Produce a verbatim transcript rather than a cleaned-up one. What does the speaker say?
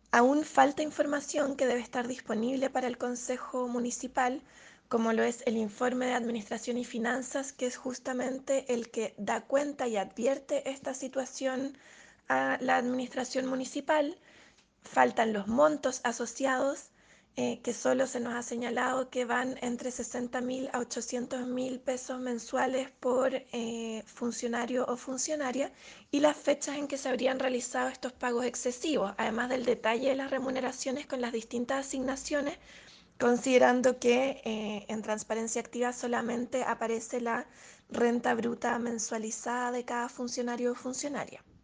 Aún falta información que debe estar disponible para el Consejo Municipal, como lo es el informe de Administración y Finanzas, que es justamente el que da cuenta y advierte esta situación a la Administración Municipal. Faltan los montos asociados, eh, que solo se nos ha señalado que van entre sesenta mil a ochocientos mil pesos mensuales por eh, funcionario o funcionaria, y las fechas en que se habrían realizado estos pagos excesivos, además del detalle de las remuneraciones con las distintas asignaciones, considerando que eh, en transparencia activa solamente aparece la renta bruta mensualizada de cada funcionario o funcionaria.